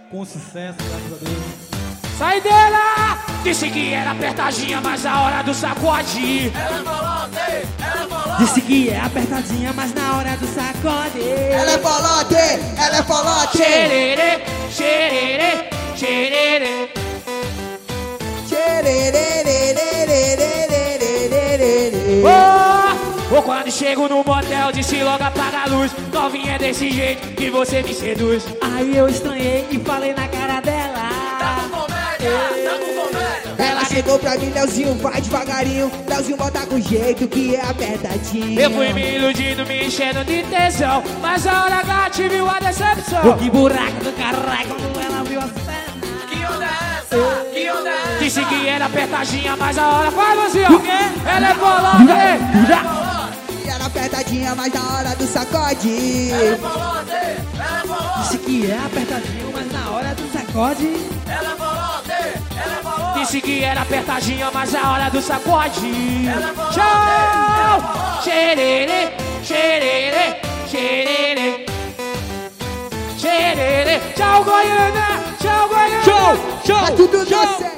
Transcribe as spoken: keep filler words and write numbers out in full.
com sucesso, graças a Deus. Sai dela! Disse que era apertadinha, mas a hora do sacode. Ela é bolote, ela é bolote. Disse que é apertadinha, mas na hora do sacode. Ela é bolote, ela é bolote. Xerere, xerere, xerere. Oh, oh, quando chego no motel, disse logo apaga a luz. Novinha desse jeito que você me seduz. Aí eu estranhei e falei na cara dela. Tá com comédia, tá com comédia. Ela chegou pra mim, Leozinho, vai devagarinho. Leozinho bota com jeito que é apertadinho. Eu fui me iludindo, me enchendo de tesão, mas a hora H tive uma decepção. Oh, que buraco do caralho quando ela viu a cena. Que onda é essa? Que onda é essa? Disse que era apertadinha, mas a hora faz assim, ó. O quê? Ela é bolote. E ela apertadinha, mas na hora do sacode. Ela é bolote, ela é bolote. Disse que é apertadinho, mas na hora do sacode. Ela é bolote, ela é bolote. Disse que era apertadinha, mas a hora do sacode. Ela é bolote, Tchau! ela é bolote. Xerere, xerere, xerere. Xerere. Tchau, Goiânia! Tchau, Goiânia! Tchau, tchau, Tá tudo tchau. no céu.